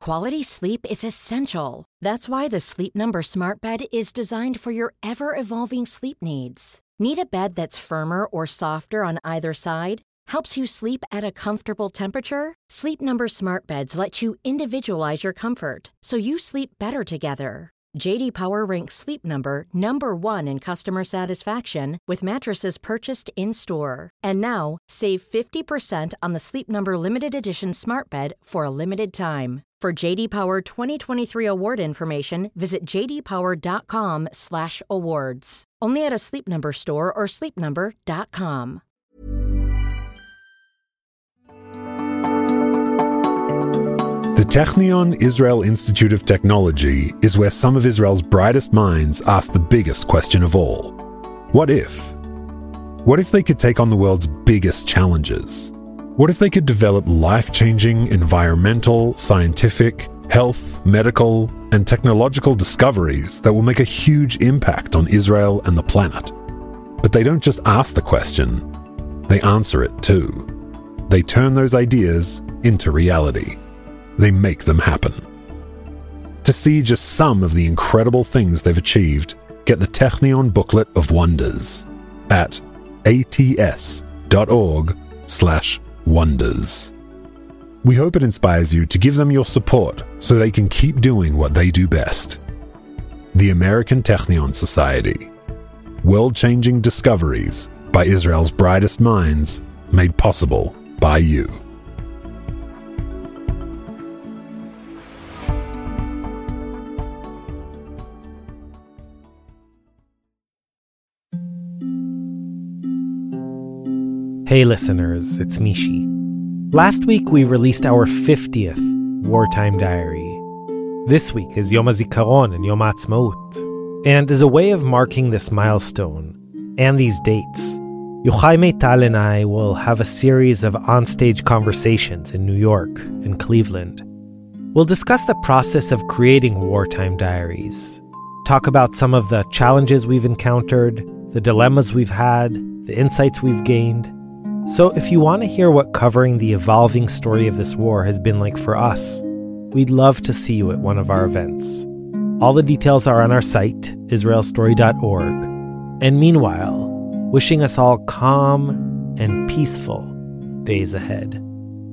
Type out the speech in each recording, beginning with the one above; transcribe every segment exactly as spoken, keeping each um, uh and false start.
Quality sleep is essential. That's why the Sleep Number Smart Bed is designed for your ever-evolving sleep needs. Need a bed that's firmer or softer on either side? Helps you sleep at a comfortable temperature? Sleep Number Smart Beds let you individualize your comfort, so you sleep better together. J D Power ranks Sleep Number number one in customer satisfaction with mattresses purchased in-store. And now, save fifty percent on the Sleep Number Limited Edition Smart Bed for a limited time. For J D Power twenty twenty-three award information, visit j d power dot com slash awards. Only at a Sleep Number store or sleep number dot com. The Technion Israel Institute of Technology is where some of Israel's brightest minds ask the biggest question of all. What if? What if they could take on the world's biggest challenges? What if they could develop life-changing environmental, scientific, health, medical, and technological discoveries that will make a huge impact on Israel and the planet? But they don't just ask the question, they answer it too. They turn those ideas into reality. They make them happen. To see just some of the incredible things they've achieved, get the Technion Booklet of Wonders at ats.org slash wonders. We hope it inspires you to give them your support so they can keep doing what they do best. The American Technion Society. World-changing discoveries by Israel's brightest minds, made possible by you. Hey listeners, it's Mishi. Last week we released our fiftieth Wartime Diary. This week is Yom HaZikaron and Yom HaAtzmaut. And as a way of marking this milestone and these dates, Yochai Meital and I will have a series of onstage conversations in New York and Cleveland. We'll discuss the process of creating Wartime Diaries, talk about some of the challenges we've encountered, the dilemmas we've had, the insights we've gained. So if you want to hear what covering the evolving story of this war has been like for us, we'd love to see you at one of our events. All the details are on our site, israel story dot org. And meanwhile, wishing us all calm and peaceful days ahead.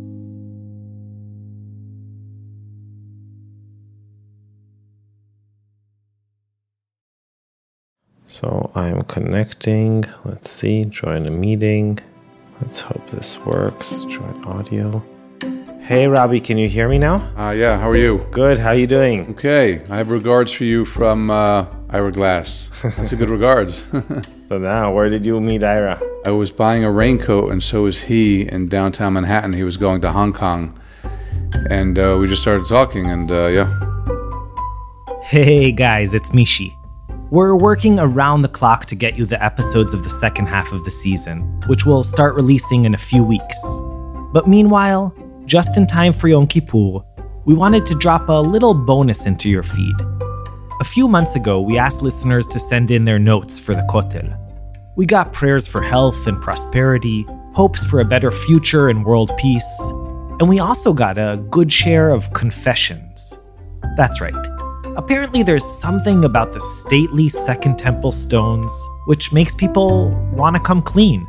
So I'm connecting. Let's see, join a meeting. Let's hope this works. Join audio. Hey, Robbie, can you hear me now? Uh, yeah, how are you? Good, how are you doing? Okay, I have regards for you from uh, Ira Glass. That's a good regards. So now, where did you meet Ira? I was buying a raincoat, and so was he in downtown Manhattan. He was going to Hong Kong. And uh, we just started talking, and uh, yeah. Hey, guys, it's Mishi. We're working around the clock to get you the episodes of the second half of the season, which we'll start releasing in a few weeks. But meanwhile, just in time for Yom Kippur, we wanted to drop a little bonus into your feed. A few months ago, we asked listeners to send in their notes for the Kotel. We got prayers for health and prosperity, hopes for a better future and world peace, and we also got a good share of confessions. That's right. Apparently there's something about the stately Second Temple stones which makes people want to come clean.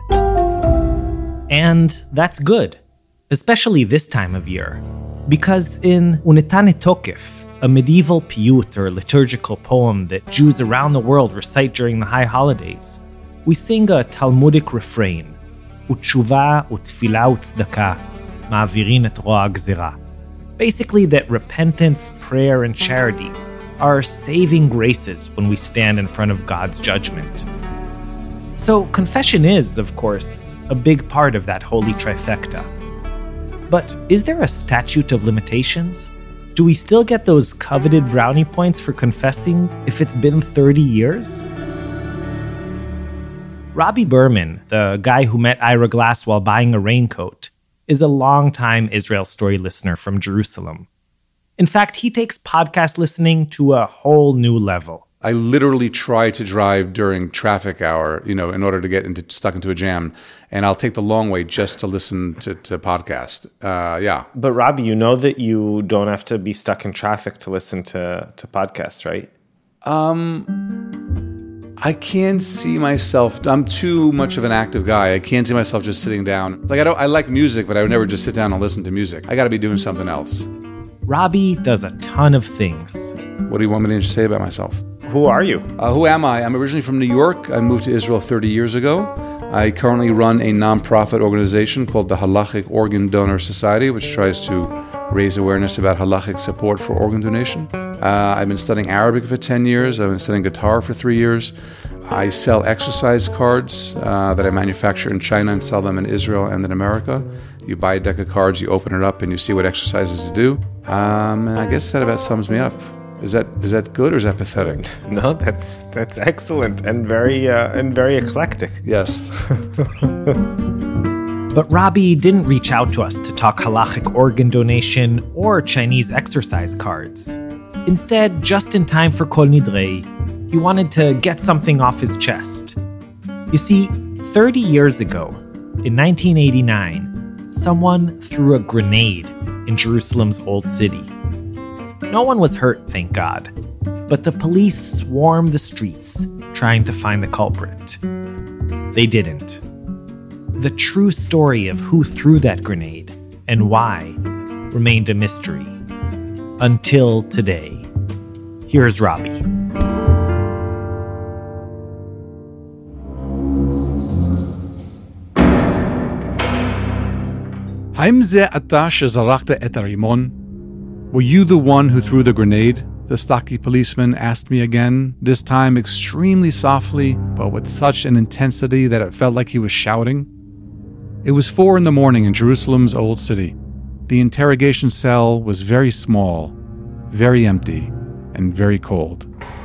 And that's good, especially this time of year, because in Unetane Tokef, a medieval piyut or liturgical poem that Jews around the world recite during the high holidays, we sing a Talmudic refrain, Utshuva utfila utzdaka, ma'avirin et roa gzera. Basically that repentance, prayer, and charity are saving graces when we stand in front of God's judgment. So confession is, of course, a big part of that holy trifecta. But is there a statute of limitations? Do we still get those coveted brownie points for confessing if it's been thirty years? Robbie Berman, the guy who met Ira Glass while buying a raincoat, is a longtime Israel Story listener from Jerusalem. In fact, he takes podcast listening to a whole new level. I literally try to drive during traffic hour, you know, in order to get into stuck into a jam. And I'll take the long way just to listen to, to podcast. Uh, yeah. But Robbie, you know that you don't have to be stuck in traffic to listen to, to podcasts, right? Um, I can't see myself. I'm too much of an active guy. I can't see myself just sitting down. Like I don't. I like music, but I would never just sit down and listen to music. I got to be doing something else. Robbie does a ton of things. What do you want me to say about myself? Who are you? Uh, who am I? I'm originally from New York. I moved to Israel thirty years ago. I currently run a nonprofit organization called the Halachic Organ Donor Society, which tries to raise awareness about halachic support for organ donation. Uh, I've been studying Arabic for ten years. I've been studying guitar for three years. I sell exercise cards uh, that I manufacture in China and sell them in Israel and in America. You buy a deck of cards, you open it up, and you see what exercises to do. Um, and I guess that about sums me up. Is that is that good or is that pathetic? No, that's that's excellent and very uh, and very eclectic. Yes. But Robbie didn't reach out to us to talk halachic organ donation or Chinese exercise cards. Instead, just in time for Kol Nidrei, he wanted to get something off his chest. You see, thirty years ago, in nineteen eighty-nine, someone threw a grenade in Jerusalem's Old City. No one was hurt, thank God, but the police swarmed the streets trying to find the culprit. They didn't. The true story of who threw that grenade and why remained a mystery. Until today. Here's Robbie. האם זה אתה שזרקת את הרימון? Were you the one who threw the grenade? The stocky policeman asked me again, this time extremely softly, but with such an intensity that it felt like he was shouting. It was four in the morning in Jerusalem's Old City. The interrogation cell was very small, very empty, and very cold.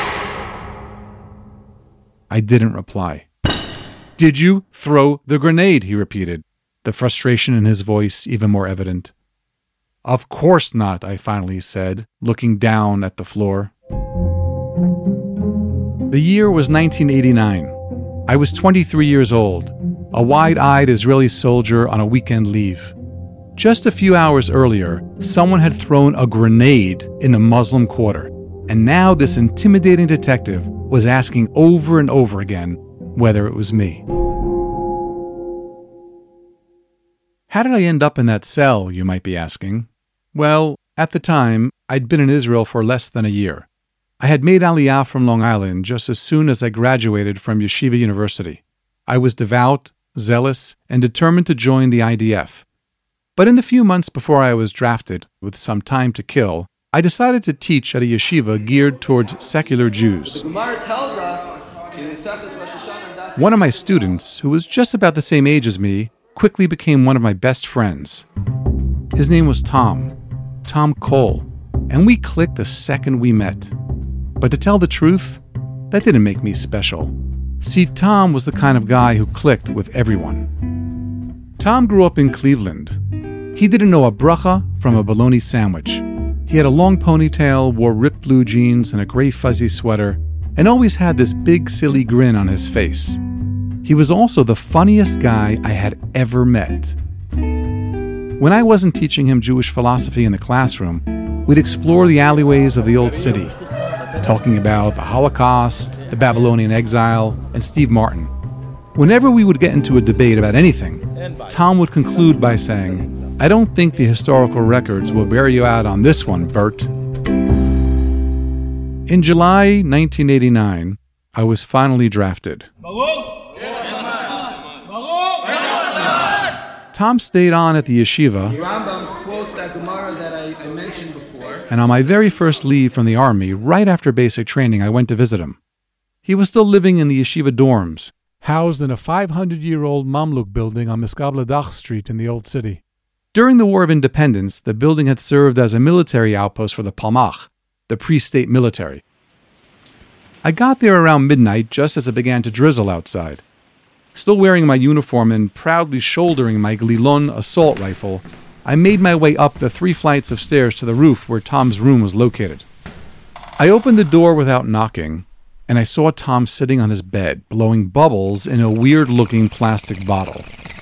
I didn't reply. Did you throw the grenade? He repeated, the frustration in his voice even more evident. Of course not, I finally said, looking down at the floor. The year was nineteen eighty-nine. I was twenty-three years old, a wide-eyed Israeli soldier on a weekend leave. Just a few hours earlier, someone had thrown a grenade in the Muslim quarter, and now this intimidating detective was asking over and over again whether it was me. How did I end up in that cell, you might be asking? Well, at the time, I'd been in Israel for less than a year. I had made Aliyah from Long Island just as soon as I graduated from Yeshiva University. I was devout, zealous, and determined to join the I D F. But in the few months before I was drafted, with some time to kill, I decided to teach at a yeshiva geared towards secular Jews. The Gemara tells us in One of my students, who was just about the same age as me, quickly became one of my best friends. His name was Tom, Tom Cole, and we clicked the second we met. But to tell the truth, that didn't make me special. See, Tom was the kind of guy who clicked with everyone. Tom grew up in Cleveland. He didn't know a bracha from a bologna sandwich. He had a long ponytail, wore ripped blue jeans and a gray fuzzy sweater, and always had this big silly grin on his face. He was also the funniest guy I had ever met. When I wasn't teaching him Jewish philosophy in the classroom, we'd explore the alleyways of the old city, talking about the Holocaust, the Babylonian exile, and Steve Martin. Whenever we would get into a debate about anything, Tom would conclude by saying, "I don't think the historical records will bear you out on this one, Bert." In July nineteen eighty-nine, I was finally drafted. Tom stayed on at the yeshiva, The Rambam quotes that Gemara that I, I mentioned before. and on my very first leave from the army, right after basic training, I went to visit him. He was still living in the yeshiva dorms, housed in a five hundred year old Mamluk building on Miskabladach Street in the Old City. During the War of Independence, the building had served as a military outpost for the Palmach, the pre-state military. I got there around midnight just as it began to drizzle outside. Still wearing my uniform and proudly shouldering my Glilon assault rifle, I made my way up the three flights of stairs to the roof where Tom's room was located. I opened the door without knocking, and I saw Tom sitting on his bed, blowing bubbles in a weird-looking plastic bottle.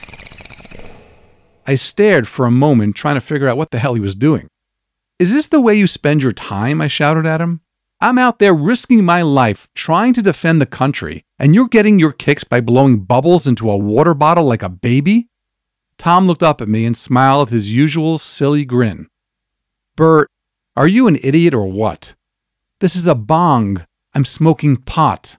I stared for a moment, trying to figure out what the hell he was doing. "Is this the way you spend your time?" I shouted at him. "I'm out there risking my life trying to defend the country, and you're getting your kicks by blowing bubbles into a water bottle like a baby?" Tom looked up at me and smiled his usual silly grin. "Bert, are you an idiot or what? This is a bong. I'm smoking pot."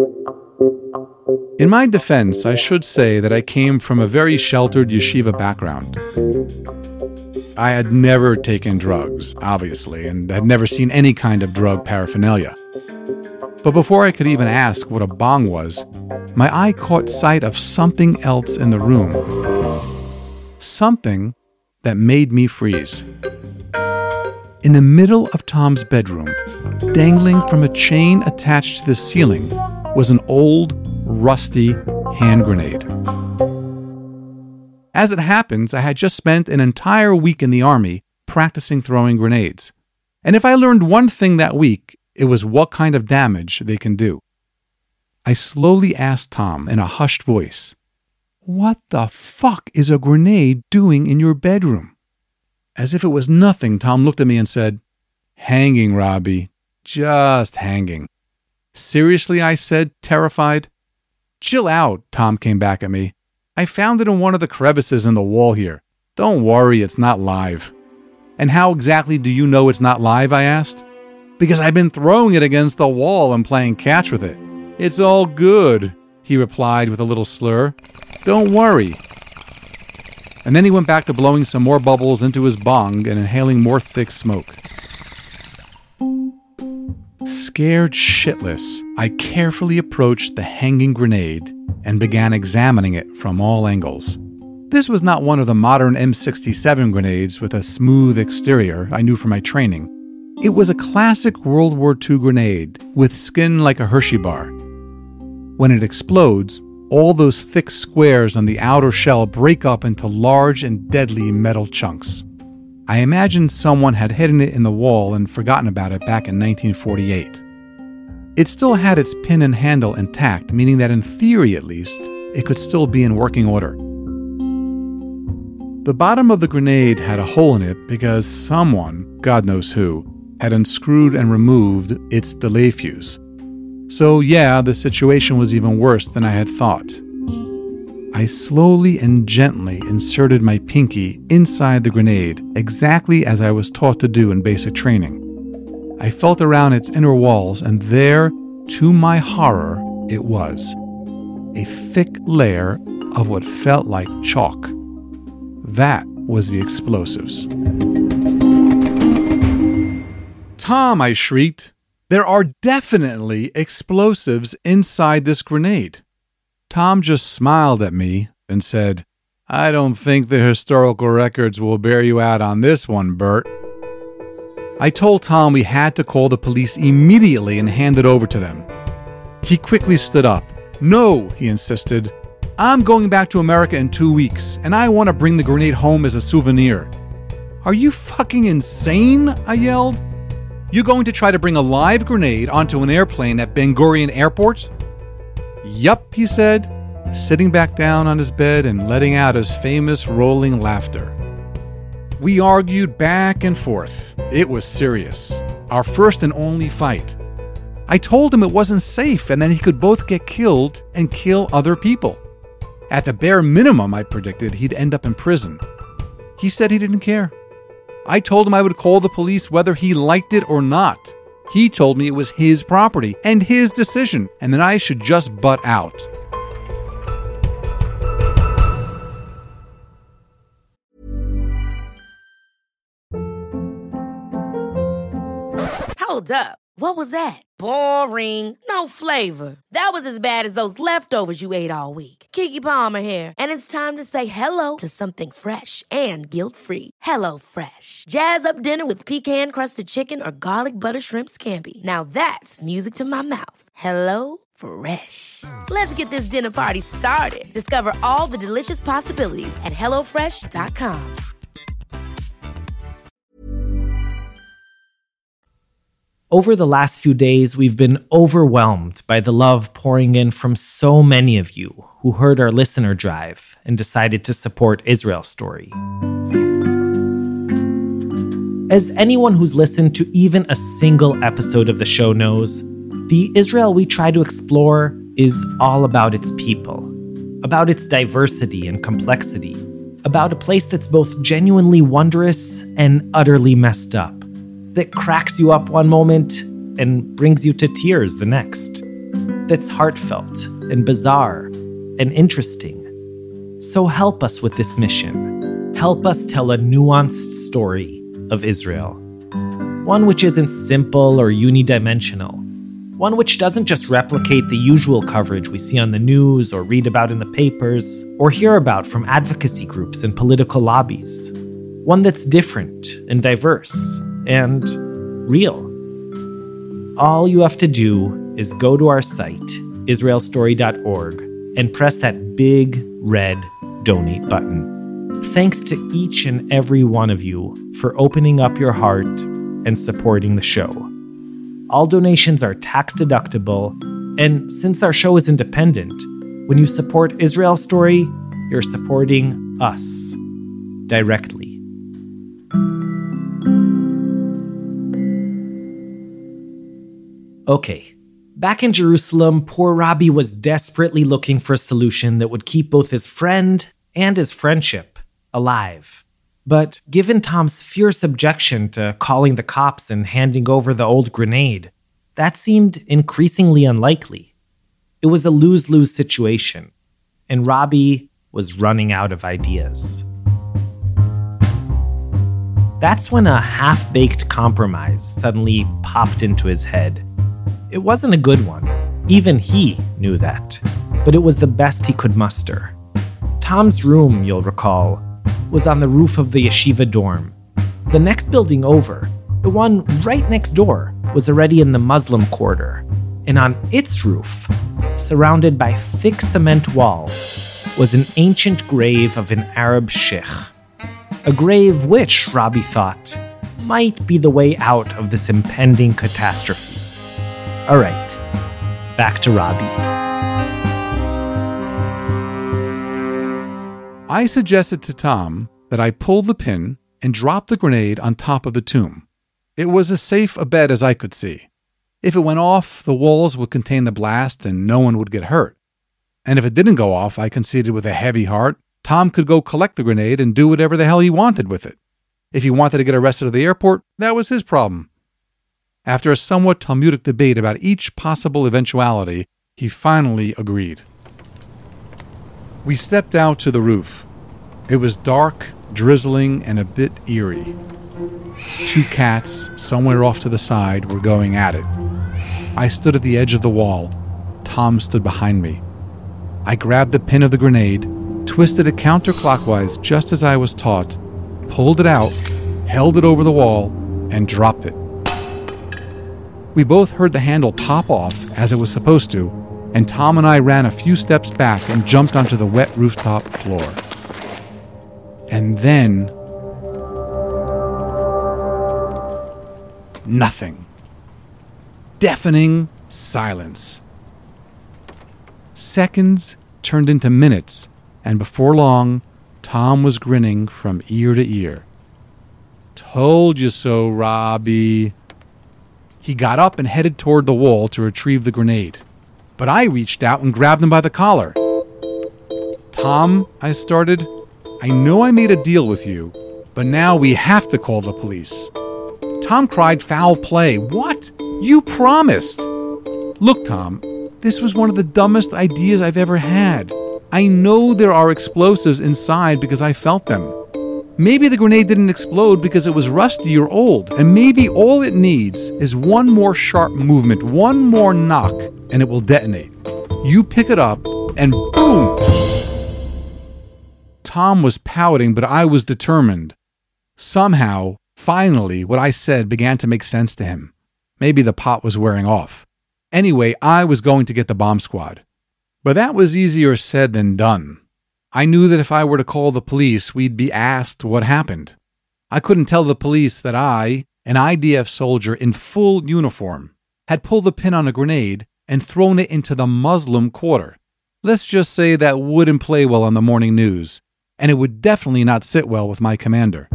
In my defense, I should say that I came from a very sheltered yeshiva background. I had never taken drugs, obviously, and had never seen any kind of drug paraphernalia. But before I could even ask what a bong was, my eye caught sight of something else in the room. Something that made me freeze. In the middle of Tom's bedroom, dangling from a chain attached to the ceiling, was an old, rusty hand grenade. As it happens, I had just spent an entire week in the Army practicing throwing grenades. And if I learned one thing that week, it was what kind of damage they can do. I slowly asked Tom in a hushed voice, "What the fuck is a grenade doing in your bedroom?" As if it was nothing, Tom looked at me and said, "Hanging, Robbie. Just hanging." "Seriously?" I said, terrified. "Chill out," Tom came back at me. "I found it in one of the crevices in the wall here. Don't worry, it's not live." "And how exactly do you know it's not live?" I asked. "Because I've been throwing it against the wall and playing catch with it." "It's all good," he replied with a little slur. "Don't worry." And then he went back to blowing some more bubbles into his bong and inhaling more thick smoke. Scared shitless, I carefully approached the hanging grenade and began examining it from all angles. This was not one of the modern M sixty-seven grenades with a smooth exterior I knew from my training. It was a classic World War Two grenade with skin like a Hershey bar. When it explodes, all those thick squares on the outer shell break up into large and deadly metal chunks. I imagined someone had hidden it in the wall and forgotten about it back in nineteen forty-eight. It still had its pin and handle intact, meaning that in theory at least, it could still be in working order. The bottom of the grenade had a hole in it because someone, God knows who, had unscrewed and removed its delay fuse. So yeah, the situation was even worse than I had thought. I slowly and gently inserted my pinky inside the grenade, exactly as I was taught to do in basic training. I felt around its inner walls, and there, to my horror, it was. A thick layer of what felt like chalk. That was the explosives. "Tom," I shrieked, "there are definitely explosives inside this grenade." Tom just smiled at me and said, "I don't think the historical records will bear you out on this one, Bert." I told Tom we had to call the police immediately and hand it over to them. He quickly stood up. "No," he insisted. "I'm going back to America in two weeks, and I want to bring the grenade home as a souvenir." "Are you fucking insane?" I yelled. "You going to try to bring a live grenade onto an airplane at Ben Gurion Airport?" "Yup," he said, sitting back down on his bed and letting out his famous rolling laughter. We argued back and forth. It was serious. Our first and only fight. I told him it wasn't safe and that he could both get killed and kill other people. At the bare minimum, I predicted he'd end up in prison. He said he didn't care. I told him I would call the police whether he liked it or not. He told me it was his property and his decision, and that I should just butt out. Hold up. What was that? Boring. No flavor. That was as bad as those leftovers you ate all week. Keke Palmer here, and it's time to say hello to something fresh and guilt-free. Hello Fresh. Jazz up dinner with pecan-crusted chicken or garlic butter shrimp scampi. Now that's music to my mouth. Hello Fresh. Let's get this dinner party started. Discover all the delicious possibilities at hello fresh dot com. Over the last few days, we've been overwhelmed by the love pouring in from so many of you who heard our listener drive and decided to support Israel Story. As anyone who's listened to even a single episode of the show knows, the Israel we try to explore is all about its people, about its diversity and complexity, about a place that's both genuinely wondrous and utterly messed up, that cracks you up one moment and brings you to tears the next, that's heartfelt and bizarre and interesting. So help us with this mission. Help us tell a nuanced story of Israel. One which isn't simple or unidimensional. One which doesn't just replicate the usual coverage we see on the news or read about in the papers or hear about from advocacy groups and political lobbies. One that's different and diverse and real. All you have to do is go to our site, israel story dot org, and press that big red donate button. Thanks to each and every one of you for opening up your heart and supporting the show. All donations are tax deductible, and since our show is independent, when you support Israel Story, you're supporting us directly. Okay, back in Jerusalem, poor Robbie was desperately looking for a solution that would keep both his friend and his friendship alive. But given Tom's fierce objection to calling the cops and handing over the old grenade, that seemed increasingly unlikely. It was a lose-lose situation, and Robbie was running out of ideas. That's when a half-baked compromise suddenly popped into his head. It wasn't a good one. Even he knew that. But it was the best he could muster. Tom's room, you'll recall, was on the roof of the yeshiva dorm. The next building over, the one right next door, was already in the Muslim quarter. And on its roof, surrounded by thick cement walls, was an ancient grave of an Arab sheikh. A grave which, Robbie thought, might be the way out of this impending catastrophe. All right, back to Robbie. I suggested to Tom that I pull the pin and drop the grenade on top of the tomb. It was as safe a bet as I could see. If it went off, the walls would contain the blast and no one would get hurt. And if it didn't go off, I conceded with a heavy heart, Tom could go collect the grenade and do whatever the hell he wanted with it. If he wanted to get arrested at the airport, that was his problem. After a somewhat Talmudic debate about each possible eventuality, he finally agreed. We stepped out to the roof. It was dark, drizzling, and a bit eerie. Two cats, somewhere off to the side, were going at it. I stood at the edge of the wall. Tom stood behind me. I grabbed the pin of the grenade, twisted it counterclockwise just as I was taught, pulled it out, held it over the wall, and dropped it. We both heard the handle pop off as it was supposed to, and Tom and I ran a few steps back and jumped onto the wet rooftop floor. And then... nothing. Deafening silence. Seconds turned into minutes, and before long, Tom was grinning from ear to ear. "Told you so, Robbie." He got up and headed toward the wall to retrieve the grenade. But I reached out and grabbed him by the collar. "Tom," I started, "I know I made a deal with you, but now we have to call the police." Tom cried, "Foul play." "What? You promised." "Look, Tom, this was one of the dumbest ideas I've ever had. I know there are explosives inside because I felt them. Maybe the grenade didn't explode because it was rusty or old, and maybe all it needs is one more sharp movement, one more knock, and it will detonate. You pick it up, and boom!" Tom was pouting, but I was determined. Somehow, finally, what I said began to make sense to him. Maybe the pot was wearing off. Anyway, I was going to get the bomb squad. But that was easier said than done. I knew that if I were to call the police, we'd be asked what happened. I couldn't tell the police that I, an I D F soldier in full uniform, had pulled the pin on a grenade and thrown it into the Muslim quarter. Let's just say that wouldn't play well on the morning news, and it would definitely not sit well with my commander.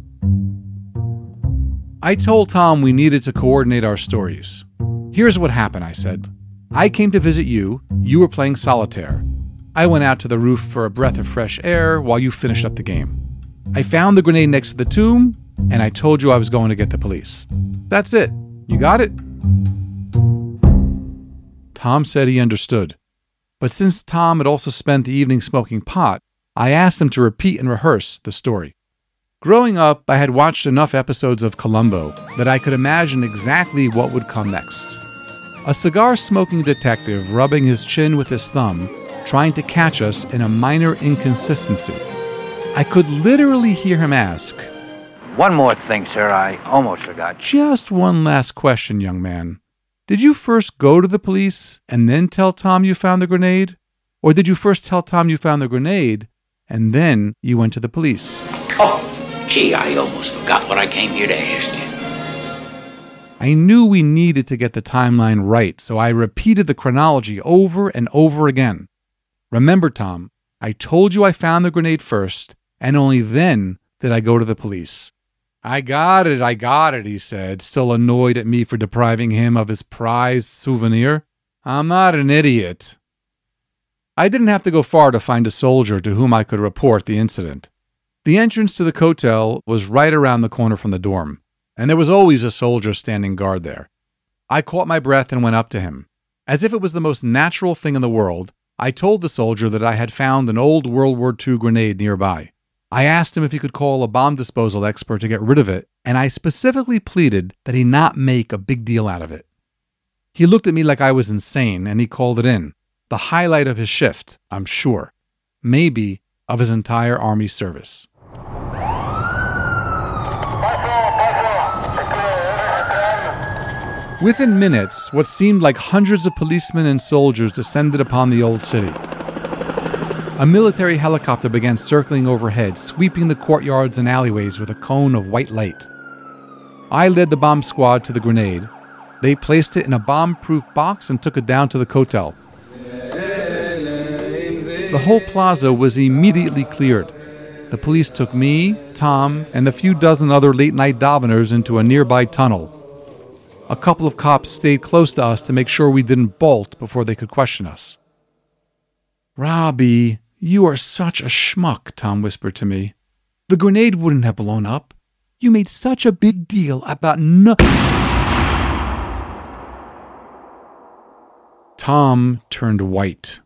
I told Tom we needed to coordinate our stories. Here's what happened, I said. I came to visit you, you were playing solitaire. I went out to the roof for a breath of fresh air while you finished up the game. I found the grenade next to the tomb, and I told you I was going to get the police. That's it. You got it? Tom said he understood. But since Tom had also spent the evening smoking pot, I asked him to repeat and rehearse the story. Growing up, I had watched enough episodes of Columbo that I could imagine exactly what would come next. A cigar-smoking detective rubbing his chin with his thumb, trying to catch us in a minor inconsistency. I could literally hear him ask, "One more thing, sir, I almost forgot." "Just one last question, young man. Did you first go to the police and then tell Tom you found the grenade? Or did you first tell Tom you found the grenade and then you went to the police?" Oh, gee, I almost forgot what I came here to ask you. I knew we needed to get the timeline right, so I repeated the chronology over and over again. "Remember, Tom, I told you I found the grenade first, and only then did I go to the police." "I got it, I got it," he said, still annoyed at me for depriving him of his prized souvenir. "I'm not an idiot." I didn't have to go far to find a soldier to whom I could report the incident. The entrance to the Kotel was right around the corner from the dorm, and there was always a soldier standing guard there. I caught my breath and went up to him. As if it was the most natural thing in the world, I told the soldier that I had found an old World War Two grenade nearby. I asked him if he could call a bomb disposal expert to get rid of it, and I specifically pleaded that he not make a big deal out of it. He looked at me like I was insane, and he called it in. The highlight of his shift, I'm sure. Maybe of his entire army service. Within minutes, what seemed like hundreds of policemen and soldiers descended upon the old city. A military helicopter began circling overhead, sweeping the courtyards and alleyways with a cone of white light. I led the bomb squad to the grenade. They placed it in a bomb-proof box and took it down to the Kotel. The whole plaza was immediately cleared. The police took me, Tom, and the few dozen other late-night daveners into a nearby tunnel. A couple of cops stayed close to us to make sure we didn't bolt before they could question us. "Robbie, you are such a schmuck," Tom whispered to me. "The grenade wouldn't have blown up. You made such a big deal about no..." Tom turned white.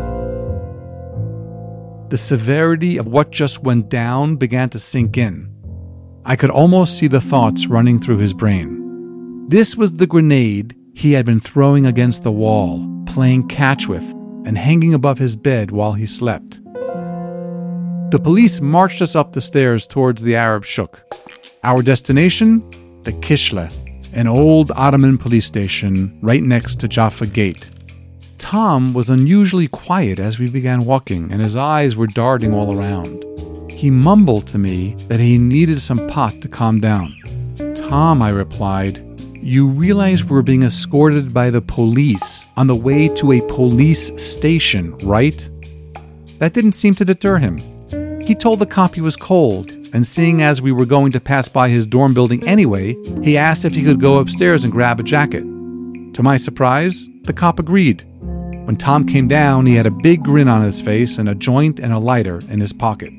The severity of what just went down began to sink in. I could almost see the thoughts running through his brain. This was the grenade he had been throwing against the wall, playing catch with, and hanging above his bed while he slept. The police marched us up the stairs towards the Arab Shuk. Our destination? The Kishle, an old Ottoman police station right next to Jaffa Gate. Tom was unusually quiet as we began walking, and his eyes were darting all around. He mumbled to me that he needed some pot to calm down. "Tom," I replied, "you realize we're being escorted by the police on the way to a police station, right?" That didn't seem to deter him. He told the cop he was cold, and seeing as we were going to pass by his dorm building anyway, he asked if he could go upstairs and grab a jacket. To my surprise, the cop agreed. When Tom came down, he had a big grin on his face and a joint and a lighter in his pocket.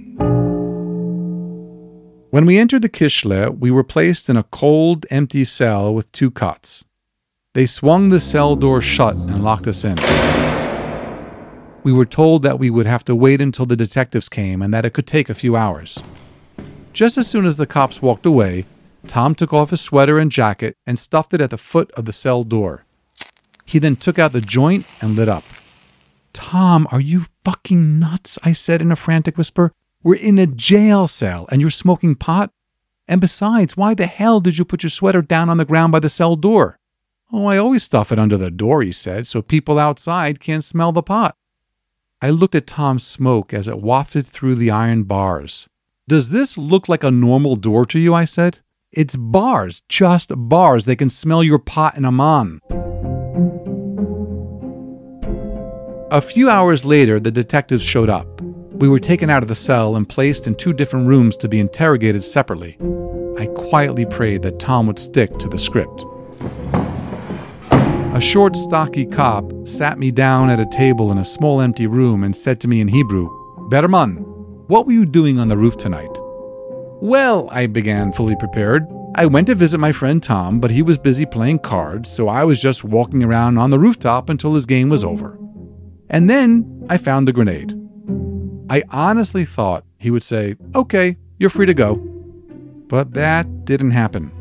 When we entered the Kishle, we were placed in a cold, empty cell with two cots. They swung the cell door shut and locked us in. We were told that we would have to wait until the detectives came and that it could take a few hours. Just as soon as the cops walked away, Tom took off his sweater and jacket and stuffed it at the foot of the cell door. He then took out the joint and lit up. "Tom, are you fucking nuts?" I said in a frantic whisper. "We're in a jail cell and you're smoking pot? And besides, why the hell did you put your sweater down on the ground by the cell door?" "Oh, I always stuff it under the door," he said, "so people outside can't smell the pot." I looked at Tom's smoke as it wafted through the iron bars. "Does this look like a normal door to you?" I said. It's bars, just bars. They can smell your pot in Amman. A few hours later, the detectives showed up. We were taken out of the cell and placed in two different rooms to be interrogated separately. I quietly prayed that Tom would stick to the script. A short, stocky cop sat me down at a table in a small empty room and said to me in Hebrew, "Berman, what were you doing on the roof tonight?" "Well," I began, fully prepared. "I went to visit my friend Tom, but he was busy playing cards, so I was just walking around on the rooftop until his game was over. And then I found the grenade." I honestly thought he would say, "Okay, you're free to go." But that didn't happen.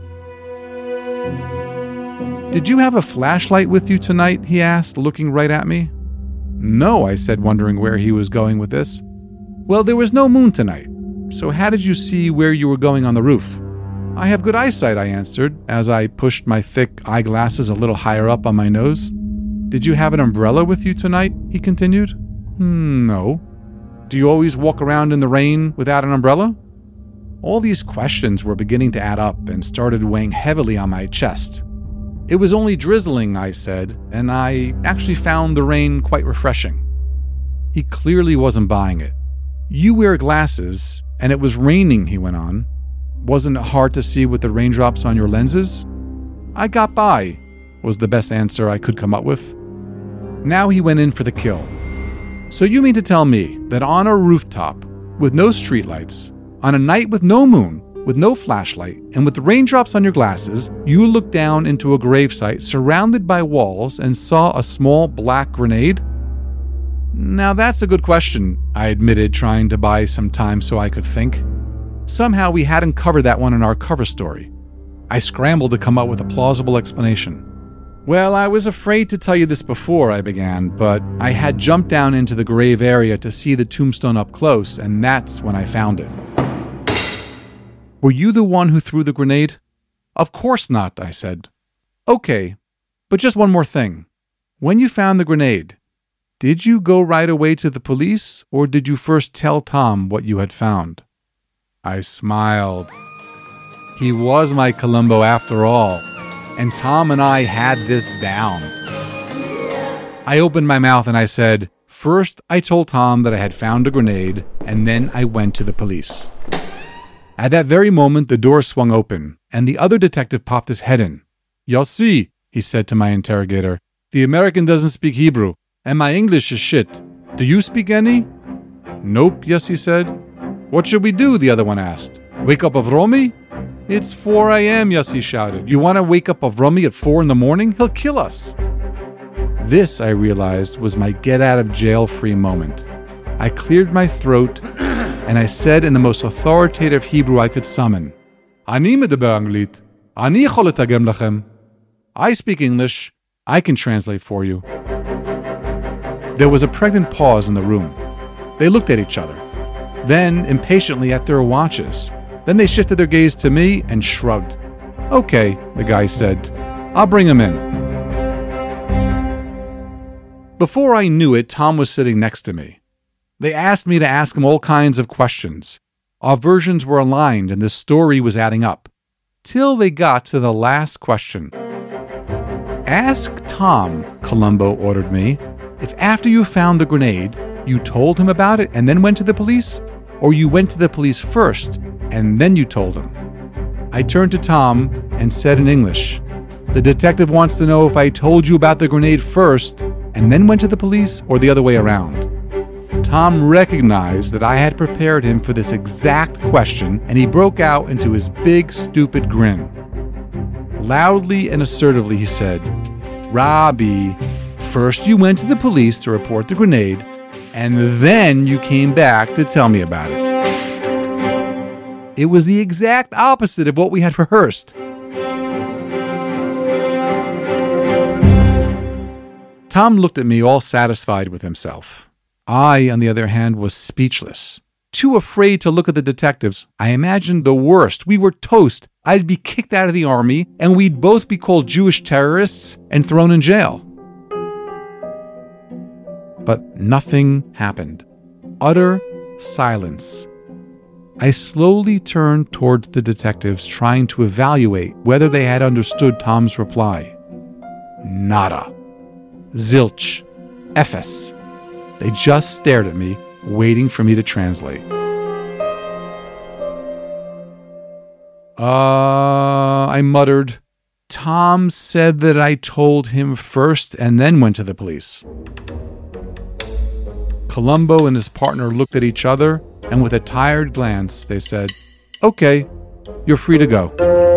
"Did you have a flashlight with you tonight?" he asked, looking right at me. "No," I said, wondering where he was going with this. "Well, there was no moon tonight, so how did you see where you were going on the roof?" "I have good eyesight," I answered, as I pushed my thick eyeglasses a little higher up on my nose. "Did you have an umbrella with you tonight?" he continued. Hmm, "No." "Do you always walk around in the rain without an umbrella?" All these questions were beginning to add up and started weighing heavily on my chest. "It was only drizzling," I said, "and I actually found the rain quite refreshing." He clearly wasn't buying it. "You wear glasses, and it was raining," he went on. "Wasn't it hard to see with the raindrops on your lenses?" "I got by," was the best answer I could come up with. Now he went in for the kill. "So you mean to tell me that on a rooftop, with no streetlights, on a night with no moon, with no flashlight, and with the raindrops on your glasses, you looked down into a gravesite surrounded by walls and saw a small black grenade?" "Now that's a good question," I admitted, trying to buy some time so I could think. Somehow we hadn't covered that one in our cover story. I scrambled to come up with a plausible explanation. "Well, I was afraid to tell you this before," I began, "but I had jumped down into the grave area to see the tombstone up close, and that's when I found it." "Were you the one who threw the grenade?" "Of course not," I said. "Okay, but just one more thing. When you found the grenade, did you go right away to the police, or did you first tell Tom what you had found?" I smiled. He was my Columbo after all, and Tom and I had this down. I opened my mouth and I said, "First, I told Tom that I had found a grenade, and then I went to the police." At that very moment, the door swung open, and the other detective popped his head in. "Yossi," he said to my interrogator, "the American doesn't speak Hebrew, and my English is shit. Do you speak any?" "Nope," Yossi said. "What should we do?" the other one asked. "Wake up Avromi?" "It's four a.m., Yossi shouted. "You want to wake up Avromi at four in the morning? He'll kill us." This, I realized, was my get-out-of-jail-free moment. I cleared my throat, and I said in the most authoritative Hebrew I could summon, "Ani medaber Anglit. Ani yachol letagem lachem." I speak English. I can translate for you. There was a pregnant pause in the room. They looked at each other, then impatiently at their watches. Then they shifted their gaze to me and shrugged. "Okay," the guy said. "I'll bring him in." Before I knew it, Tom was sitting next to me. They asked me to ask him all kinds of questions. Our versions were aligned and the story was adding up. Till they got to the last question. "Ask Tom," Columbo ordered me, "if after you found the grenade, you told him about it and then went to the police, or you went to the police first and then you told him." I turned to Tom and said in English, "The detective wants to know if I told you about the grenade first and then went to the police, or the other way around." Tom recognized that I had prepared him for this exact question, and he broke out into his big, stupid grin. Loudly and assertively, he said, "Robbie, first you went to the police to report the grenade, and then you came back to tell me about it." It was the exact opposite of what we had rehearsed. Tom looked at me all satisfied with himself. I, on the other hand, was speechless. Too afraid to look at the detectives, I imagined the worst. We were toast. I'd be kicked out of the army, and we'd both be called Jewish terrorists and thrown in jail. But nothing happened. Utter silence. I slowly turned towards the detectives, trying to evaluate whether they had understood Tom's reply. Nada. Zilch. Efes. They just stared at me, waiting for me to translate. Uh, I muttered. Tom said that I told him first and then went to the police. Columbo and his partner looked at each other, and with a tired glance, they said, "Okay, you're free to go."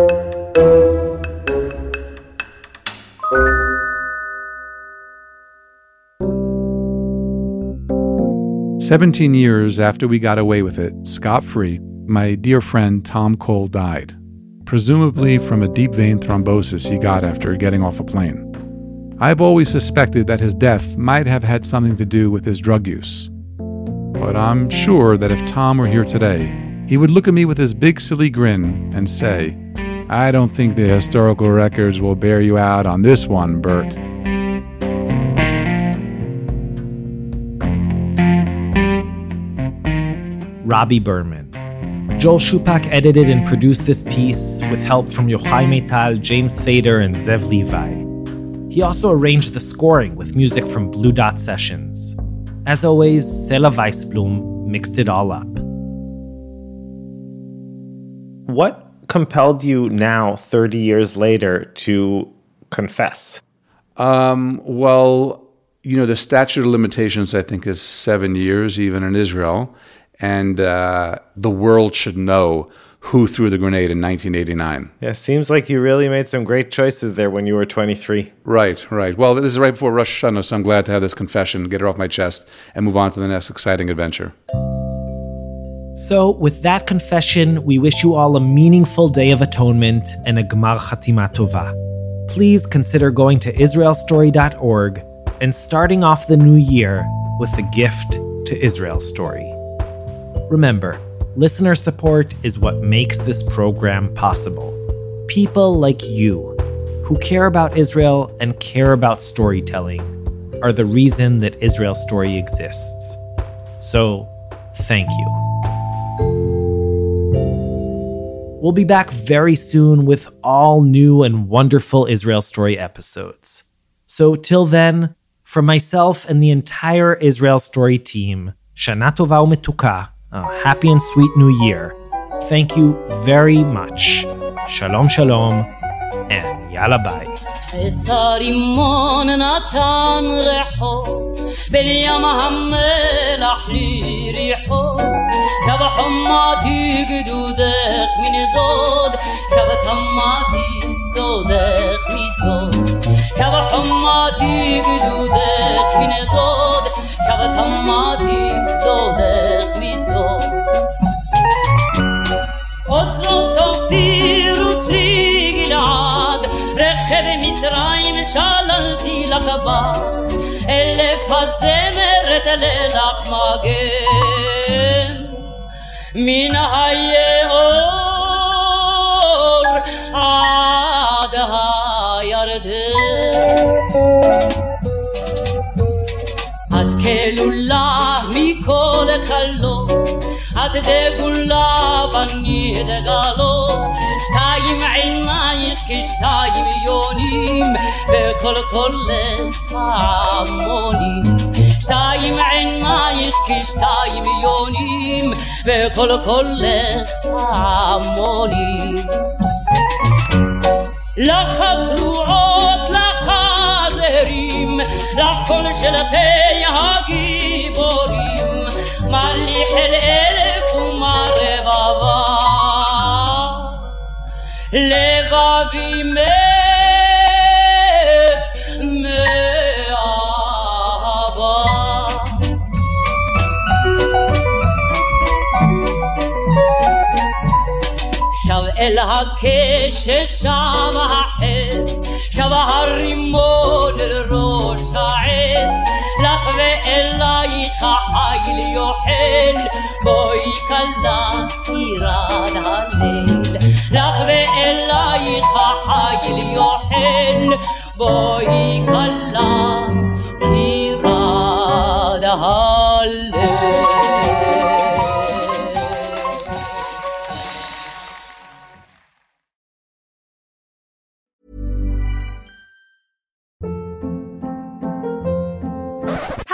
Seventeen years after we got away with it, scot-free, my dear friend Tom Cole died, presumably from a deep vein thrombosis he got after getting off a plane. I've always suspected that his death might have had something to do with his drug use. But I'm sure that if Tom were here today, he would look at me with his big silly grin and say, "I don't think the historical records will bear you out on this one, Bert." Robbie Berman. Joel Shupak edited and produced this piece with help from Yochai Meital, James Fader, and Zev Levi. He also arranged the scoring with music from Blue Dot Sessions. As always, Sela Weisblum mixed it all up. What compelled you now, thirty years later, to confess? Um, well, you know, the statute of limitations, I think, is seven years, even in Israel. And uh, the world should know who threw the grenade in nineteen eighty-nine. Yeah, seems like you really made some great choices there when you were twenty-three. Right, right. Well, this is right before Rosh Hashanah, so I'm glad to have this confession, get it off my chest, and move on to the next exciting adventure. So, with that confession, we wish you all a meaningful Day of Atonement and a Gmar Chatima Tova. Please consider going to israel story dot org and starting off the new year with a gift to Israel Story. Remember, listener support is what makes this program possible. People like you, who care about Israel and care about storytelling, are the reason that Israel Story exists. So, thank you. We'll be back very soon with all new and wonderful Israel Story episodes. So till then, from myself and the entire Israel Story team, Shana Tova u'Metuka, a happy and sweet new year. Thank you very much. Shalom shalom, and yalla bye. את הרימון נתן ריחו, בין ים המלח ליריחו, שב חומתי גדודך מנדוד, שב תמתי דודך מדוד, שב חומתי גדודך מנדוד, שב תמתי דודך מדוד. אוצרות תופירו צרי גלעד, רכב מצרים שללתי לך בה, אלף הזמרת לך מגן, מן היאור עד הירדן. את כלולה מכל כלות, את דגולה בני דגלות, שתיים עינייך כשתיים יונים, וכל קולך המונים. שתיים עינייך כשתיים יונים, וכל קולך המונים. לך התרועות, לך הזרים, לך כל שלטי הגיבורים, מליך אל אלף ומה רבבה, לבבי מת מאהבה. שב אל הקשת, שב החץ, שב הרימון אל ראש העץ, לך ואלייך החיל יוחל, בואי כלה ירד הליל. לך ואלייך החיל יוחל, בואי כלה ירד הליל.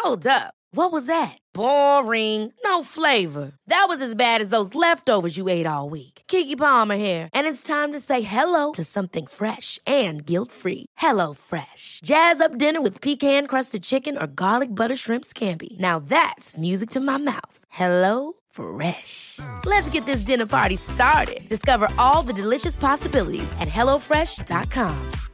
Hold up. What was that? Boring. No flavor. That was as bad as those leftovers you ate all week. Keke Palmer here, and it's time to say hello to something fresh and guilt-free. Hello Fresh. Jazz up dinner with pecan-crusted chicken or garlic butter shrimp scampi. Now that's music to my mouth. Hello Fresh. Let's get this dinner party started. Discover all the delicious possibilities at hello fresh dot com.